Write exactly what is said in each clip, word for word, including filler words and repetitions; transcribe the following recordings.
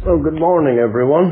Well, good morning, everyone.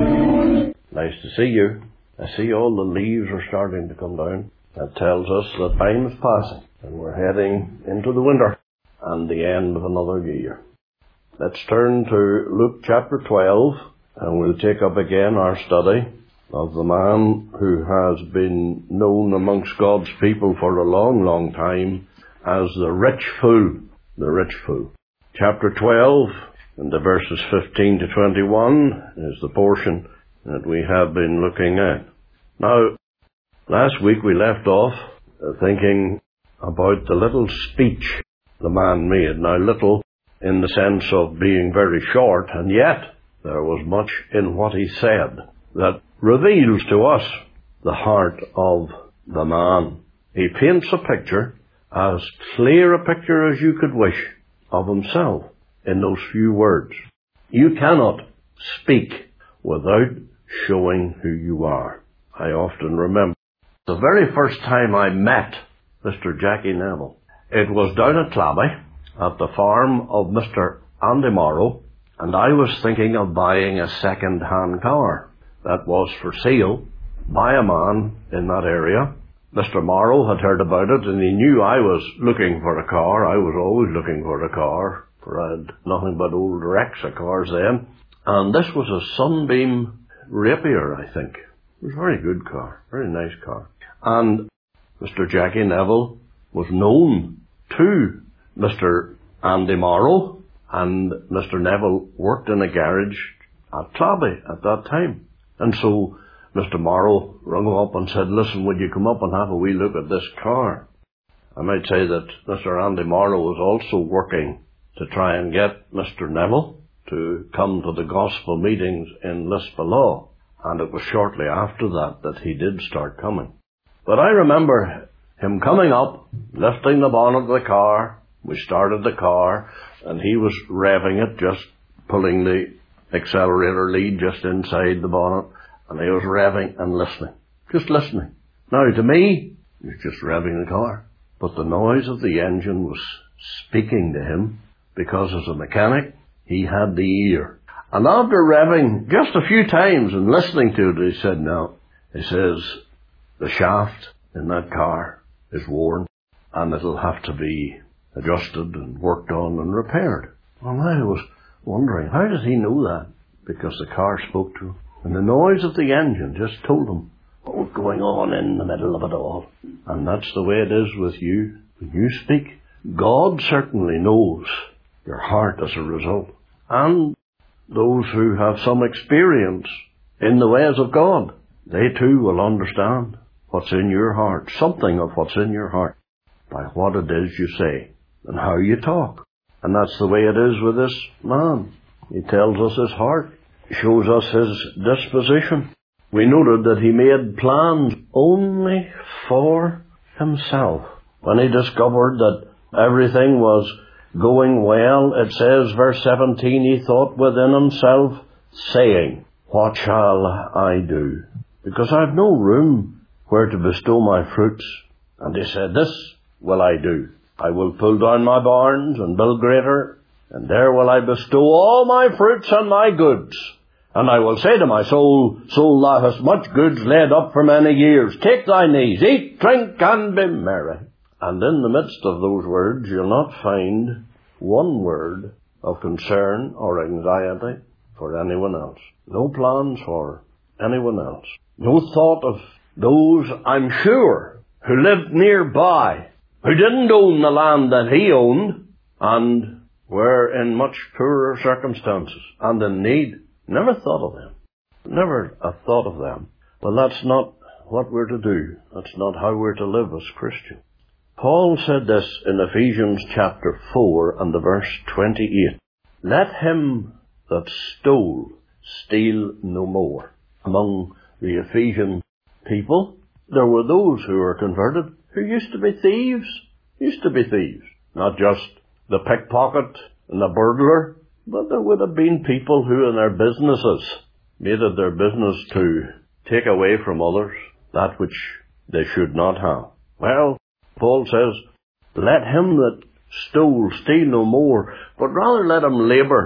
Nice to see you. I see all the leaves are starting to come down. That tells us that time is passing and we're heading into the winter and the end of another year. Let's turn to Luke chapter twelve and we'll take up again our study of the man who has been known amongst God's people for a long, long time as the rich fool. The rich fool. Chapter twelve, and the verses fifteen to twenty-one is the portion that we have been looking at. Now, last week we left off thinking about the little speech the man made. Now, little in the sense of being very short, and yet there was much in what he said that reveals to us the heart of the man. He paints a picture, as clear a picture as you could wish, of himself in those few words. You cannot speak without showing who you are. I often remember the very first time I met Mister Jackie Neville. It was down at Clabby at the farm of Mister Andy Morrow, and I was thinking of buying a second-hand car that was for sale by a man in that area. Mister Morrow had heard about it, and he knew I was looking for a car. I was always looking for a car, for I had nothing but old Rexa cars then. And this was a Sunbeam Rapier, I think. It was a very good car, very nice car. And Mister Jackie Neville was known to Mister Andy Morrow, and Mister Neville worked in a garage at Clabby at that time. And so Mister Morrow rung him up and said, listen, would you come up and have a wee look at this car? I might say that Mister Andy Morrow was also working to try and get Mister Neville to come to the gospel meetings in Lisbon, and it was shortly after that that he did start coming. But I remember him coming up, lifting the bonnet of the car. We started the car, and he was revving it, just pulling the accelerator lead just inside the bonnet. And he was revving and listening. Just listening. Now, to me, he was just revving the car. But the noise of the engine was speaking to him, because as a mechanic, he had the ear. And after revving just a few times and listening to it, he said, no. He says, the shaft in that car is worn, and it'll have to be adjusted and worked on and repaired. Well, I was wondering, how does he know that? Because the car spoke to him. And the noise of the engine just told him what was going on in the middle of it all. And that's the way it is with you. When you speak, God certainly knows your heart as a result. And those who have some experience in the ways of God, they too will understand what's in your heart, something of what's in your heart, by what it is you say and how you talk. And that's the way it is with this man. He tells us his heart. Shows us his disposition. We noted that he made plans only for himself. When he discovered that everything was going well, it says, verse seventeen, he thought within himself, saying, what shall I do? Because I've no room where to bestow my fruits. And he said, this will I do. I will pull down my barns and build greater, and there will I bestow all my fruits and my goods. And I will say to my soul, soul, thou hast much goods laid up for many years. Take thine ease, eat, drink, and be merry. And in the midst of those words, you'll not find one word of concern or anxiety for anyone else. No plans for anyone else. No thought of those, I'm sure, who lived nearby, who didn't own the land that he owned, and were in much poorer circumstances and in need. Never thought of them. Never a thought of them. Well, that's not what we're to do. That's not how we're to live as Christians. Paul said this in Ephesians chapter four and the verse twenty-eight. Let him that stole steal no more. Among the Ephesian people, there were those who were converted who used to be thieves. Used to be thieves. Not just the pickpocket and the burglar, but there would have been people who in their businesses made it their business to take away from others that which they should not have. Well, Paul says, let him that stole steal no more, but rather let him labour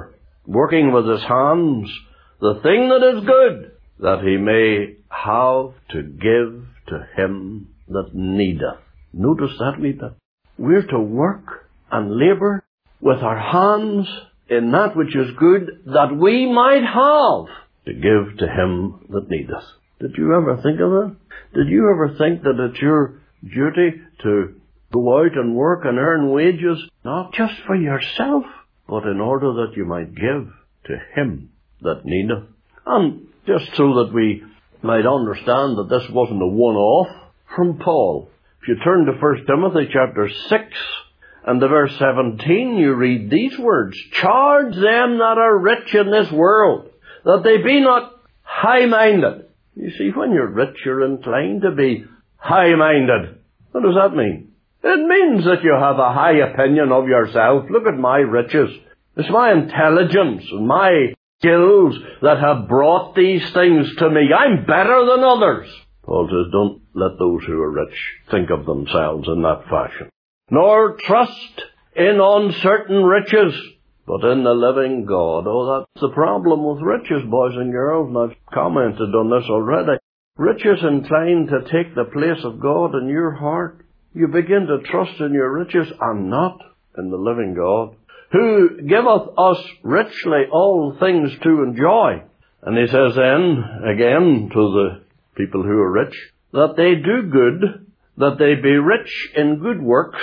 working with his hands, the thing that is good, that he may have to give to him that needeth. Notice that wee bit. We're to work and labour with our hands in that which is good, that we might have to give to him that needeth. Did you ever think of that? Did you ever think that it's your duty to go out and work and earn wages, not just for yourself, but in order that you might give to him that needeth? And just so that we might understand that this wasn't a one-off from Paul, if you turn to First Timothy chapter six and the verse seventeen, you read these words, "Charge them that are rich in this world, that they be not high-minded." You see, when you're rich, you're inclined to be high-minded. What does that mean? It means that you have a high opinion of yourself. Look at my riches. It's my intelligence and my skills that have brought these things to me. I'm better than others. Paul says, don't let those who are rich think of themselves in that fashion. Nor trust in uncertain riches, but in the living God. Oh, that's the problem with riches, boys and girls, and I've commented on this already. Riches inclined to take the place of God in your heart. You begin to trust in your riches and not in the living God, who giveth us richly all things to enjoy. And he says then, again, to the people who are rich, that they do good, that they be rich in good works,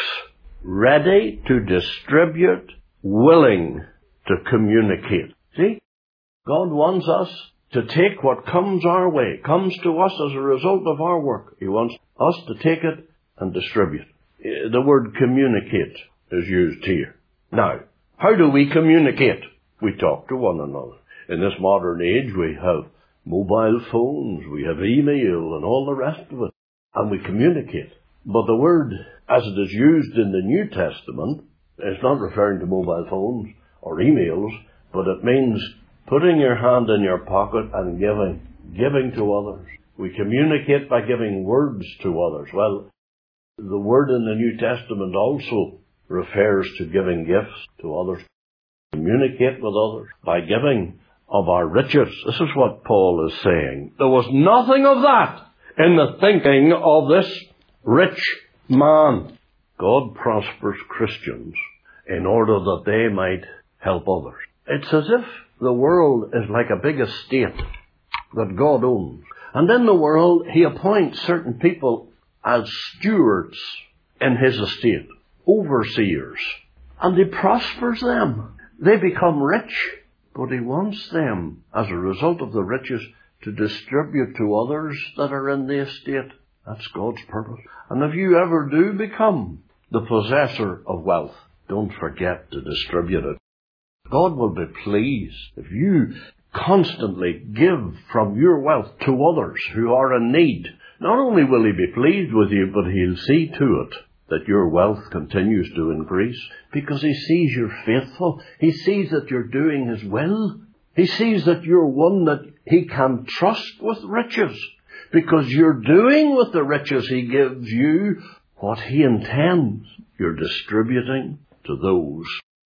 ready to distribute, willing to communicate. See? God wants us to take what comes our way, comes to us as a result of our work. He wants us to take it and distribute. The word communicate is used here. Now, how do we communicate? We talk to one another. In this modern age, we have mobile phones, we have email and all the rest of it, and we communicate. But the word, as it is used in the New Testament, is not referring to mobile phones or emails, but it means putting your hand in your pocket and giving, giving to others. We communicate by giving words to others. Well, the word in the New Testament also refers to giving gifts to others. Communicate with others by giving of our riches. This is what Paul is saying. There was nothing of that in the thinking of this rich man. God prospers Christians in order that they might help others. It's as if the world is like a big estate that God owns. And in the world, he appoints certain people as stewards in his estate, overseers. And he prospers them. They become rich, but he wants them, as a result of the riches, to distribute to others that are in the estate. That's God's purpose. And if you ever do become the possessor of wealth, don't forget to distribute it. God will be pleased if you constantly give from your wealth to others who are in need. Not only will he be pleased with you, but he'll see to it that your wealth continues to increase, because he sees you're faithful. He sees that you're doing his will. He sees that you're one that he can trust with riches, because you're doing with the riches he gives you what he intends. You're distributing to those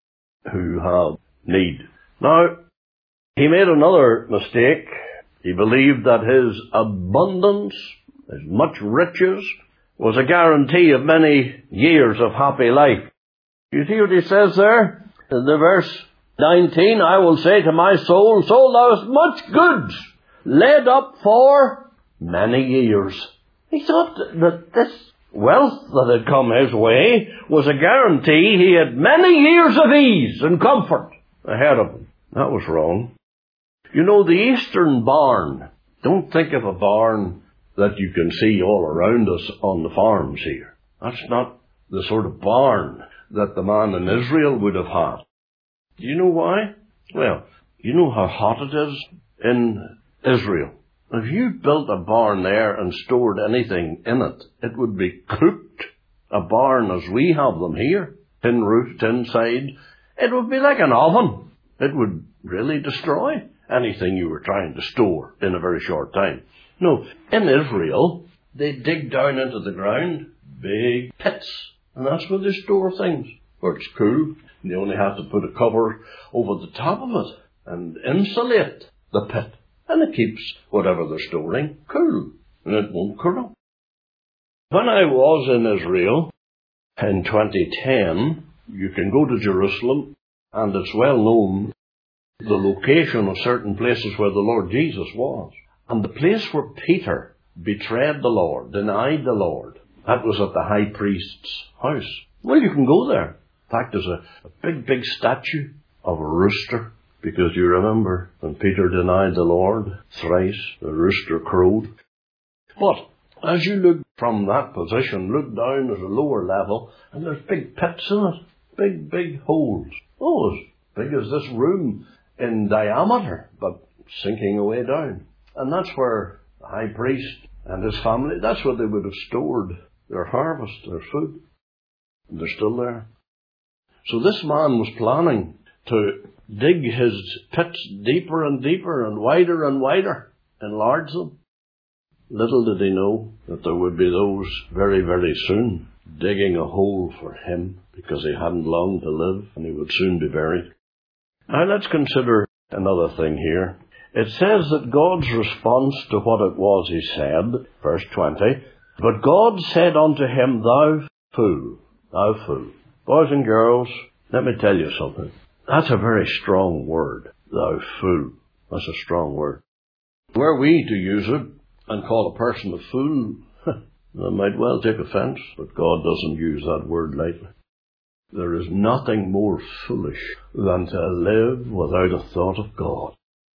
who have need. Now, he made another mistake. He believed that his abundance, his much riches, was a guarantee of many years of happy life. You see what he says there? In the verse nineteen, I will say to my soul, soul, thou hast much goods laid up for many years. He thought that this wealth that had come his way was a guarantee he had many years of ease and comfort ahead of him. That was wrong. You know, the Eastern barn, don't think of a barn that you can see all around us on the farms here. That's not the sort of barn that the man in Israel would have had. Do you know why? Well, you know how hot it is in Israel. If you built a barn there and stored anything in it, it would be cooked. A barn as we have them here, tin roof, tin side, it would be like an oven. It would really destroy anything you were trying to store in a very short time. No, in Israel, they dig down into the ground, big pits, and that's where they store things, where it's cool. They only have to put a cover over the top of it. and insulate the pit. And it keeps whatever they're storing cool, and it won't corrupt. When I was in Israel in twenty ten, you can go to Jerusalem, and it's well known the location of certain places where the Lord Jesus was. And the place where Peter betrayed the Lord, denied the Lord, that was at the high priest's house. Well, you can go there. In fact, there's a, a big, big statue of a rooster, because you remember when Peter denied the Lord thrice, the rooster crowed. But as you look from that position, look down at a lower level, and there's big pits in it. Big, big holes. Oh, as big as this room in diameter, but sinking away down. And that's where the high priest and his family, that's where they would have stored their harvest, their food. And they're still there. So this man was planning to dig his pits deeper and deeper and wider and wider, enlarge them. Little did he know that there would be those very, very soon digging a hole for him, because he hadn't long to live and he would soon be buried. Now let's consider another thing here. It says that God's response to what it was he said, verse twenty, but God said unto him, thou fool, thou fool. Boys and girls, let me tell you something. That's a very strong word, thou fool. That's a strong word. Were we to use it and call a person a fool, they might well take offence, but God doesn't use that word lightly. There is nothing more foolish than to live without a thought of God.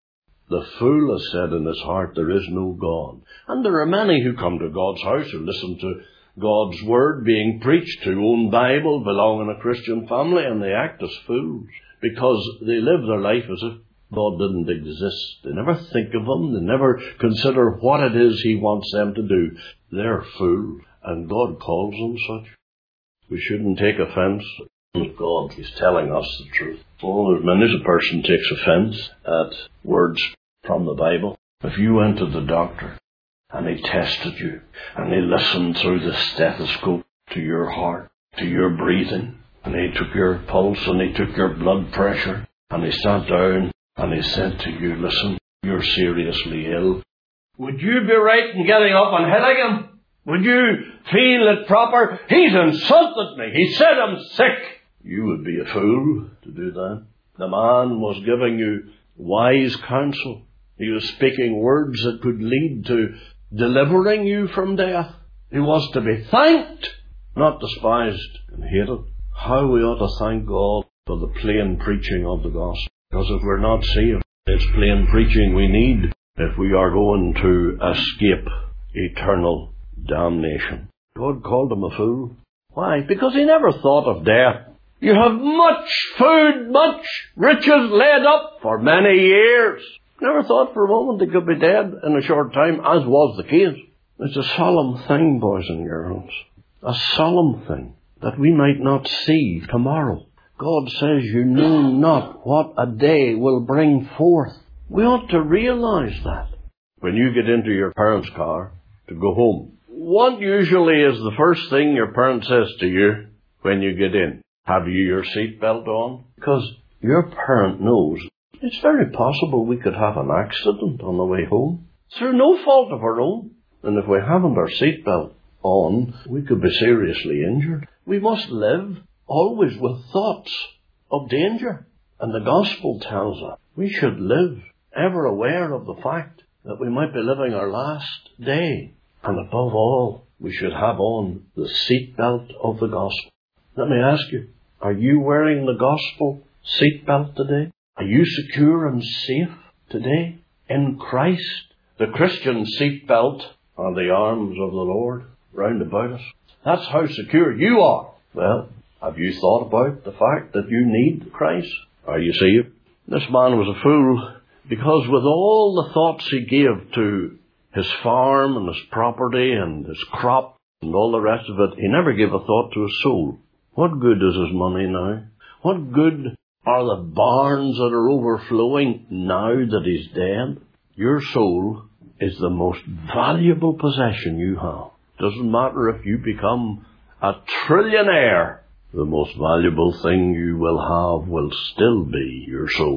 The fool has said in his heart, there is no God. And there are many who come to God's house, who listen to God's word being preached, who own Bible, belong in a Christian family, and they act as fools, because they live their life as if God didn't exist. They never think of him. They never consider what it is he wants them to do. They're fools, and God calls them such. We shouldn't take offence with God. He's telling us the truth. Oh, there's many a person takes offence at words from the Bible. If you went to the doctor and he tested you and he listened through the stethoscope to your heart, to your breathing, and he took your pulse and he took your blood pressure, and he sat down and he said to you, listen, you're seriously ill, would you be right in getting up and hitting him? Would you feel it proper? He's insulted me. He said I'm sick. You would be a fool to do that. The man was giving you wise counsel. He was speaking words that could lead to delivering you from death. He was to be thanked, not despised and hated. How we ought to thank God for the plain preaching of the gospel. Because if we're not saved, it's plain preaching we need if we are going to escape eternal damnation. God called him a fool. Why? Because he never thought of death. You have much food, much riches laid up for many years. Never thought for a moment he could be dead in a short time, as was the case. It's a solemn thing, boys and girls. A solemn thing that we might not see tomorrow. God says you know not what a day will bring forth. We ought to realize that. When you get into your parents' car to go home, what usually is the first thing your parent says to you when you get in? Have you your seatbelt on? Because your parent knows it's very possible we could have an accident on the way home. It's through no fault of our own. And if we haven't our seatbelt on, we could be seriously injured. We must live always with thoughts of danger. And the gospel tells us we should live ever aware of the fact that we might be living our last day. And above all, we should have on the seatbelt of the gospel. Let me ask you, are you wearing the gospel seatbelt today? Are you secure and safe today in Christ? The Christian seatbelt are the arms of the Lord round about us. That's how secure you are. Well, have you thought about the fact that you need Christ? Are you saved? This man was a fool because with all the thoughts he gave to his farm and his property and his crop and all the rest of it, he never gave a thought to his soul. What good is his money now? What good are the barns that are overflowing now that he's dead? Your soul is the most valuable possession you have. Doesn't matter if you become a trillionaire. The most valuable thing you will have will still be your soul.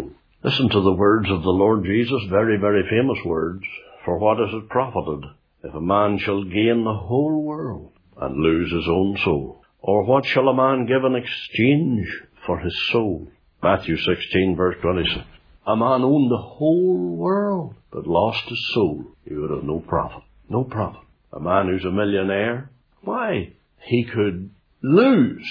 Listen to the words of the Lord Jesus, very, very famous words. For what is it profited if a man shall gain the whole world and lose his own soul? Or what shall a man give in exchange for his soul? Matthew sixteen, verse twenty-six. A man owned the whole world, but lost his soul. He would have no profit. No profit. A man who's a millionaire, why? He could lose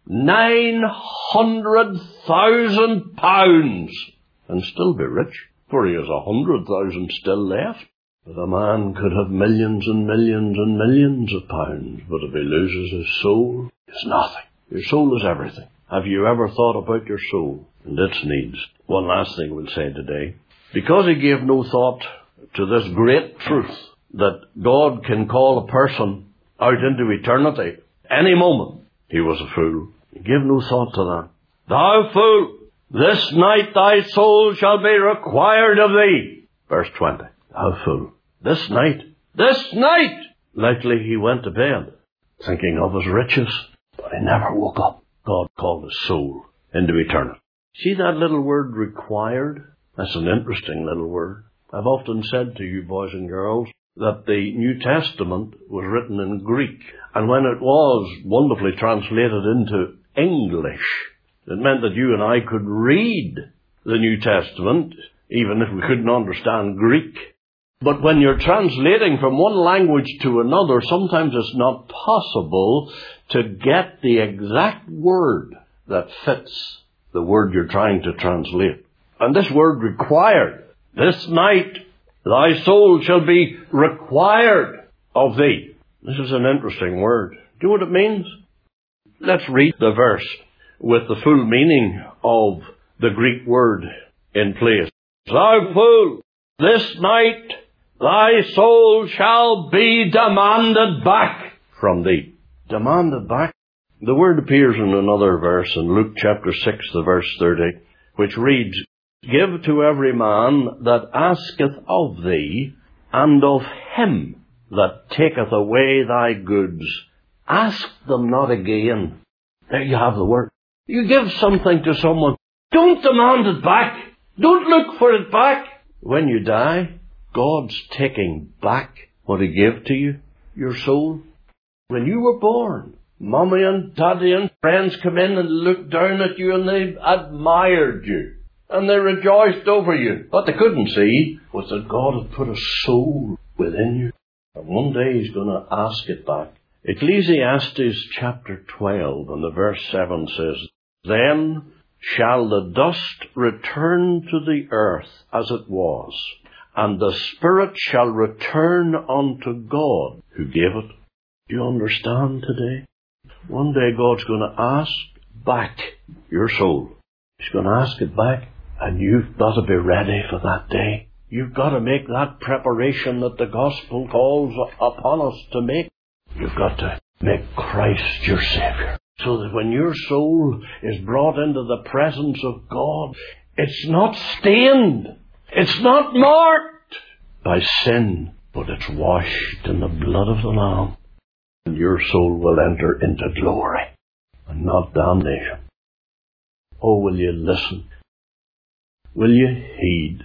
nine hundred thousand pounds and still be rich, for he has a hundred thousand still left. But a man could have millions and millions and millions of pounds, but if he loses his soul, it's nothing. Your soul is everything. Have you ever thought about your soul and its needs? One last thing we'll say today. Because he gave no thought to this great truth that God can call a person out into eternity any moment, he was a fool. He gave no thought to that. Thou fool, this night thy soul shall be required of thee. Verse twenty. Thou fool, this night, this night! Likely he went to bed thinking of his riches, but he never woke up. God called his soul into eternity. See that little word required? That's an interesting little word. I've often said to you boys and girls that the New Testament was written in Greek. And when it was wonderfully translated into English, it meant that you and I could read the New Testament, even if we couldn't understand Greek. But when you're translating from one language to another, sometimes it's not possible to get the exact word that fits the word you're trying to translate. And this word required, this night thy soul shall be required of thee. This is an interesting word. Do you know what it means? Let's read the verse with the full meaning of the Greek word in place. Thou fool, this night thy soul shall be demanded back from thee. Demanded back? The word appears in another verse in Luke chapter six, the verse thirty, which reads, Give to every man that asketh of thee, and of him that taketh away thy goods. Ask them not again. There you have the word. You give something to someone, don't demand it back. Don't look for it back. When you die, God's taking back what he gave to you, your soul. When you were born, Mommy and Daddy and friends come in and looked down at you and they admired you. And they rejoiced over you. What they couldn't see was that God had put a soul within you. And one day he's going to ask it back. Ecclesiastes chapter twelve and the verse seven says, Then shall the dust return to the earth as it was, and the spirit shall return unto God who gave it. Do you understand today? One day God's going to ask back your soul. He's going to ask it back, and you've got to be ready for that day. You've got to make that preparation that the gospel calls upon us to make. You've got to make Christ your Savior, so that when your soul is brought into the presence of God, it's not stained, it's not marked by sin, but it's washed in the blood of the Lamb. And your soul will enter into glory and not damnation. Oh, will you listen? Will you heed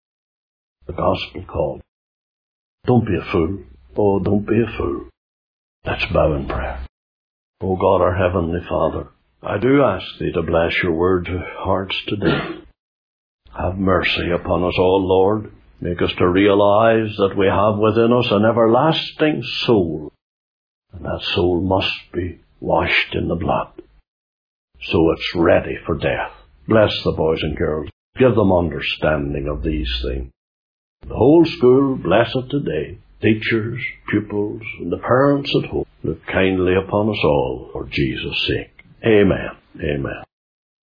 the gospel call? Don't be a fool. Oh, don't be a fool. Let's bow in prayer. Oh God, our Heavenly Father, I do ask Thee to bless Your word to hearts today. Have mercy upon us all, Lord. Make us to realize that we have within us an everlasting soul, and that soul must be washed in the blood, so it's ready for death. Bless the boys and girls. Give them understanding of these things. The whole school, bless it today. Teachers, pupils, and the parents at home, look kindly upon us all for Jesus' sake. Amen. Amen.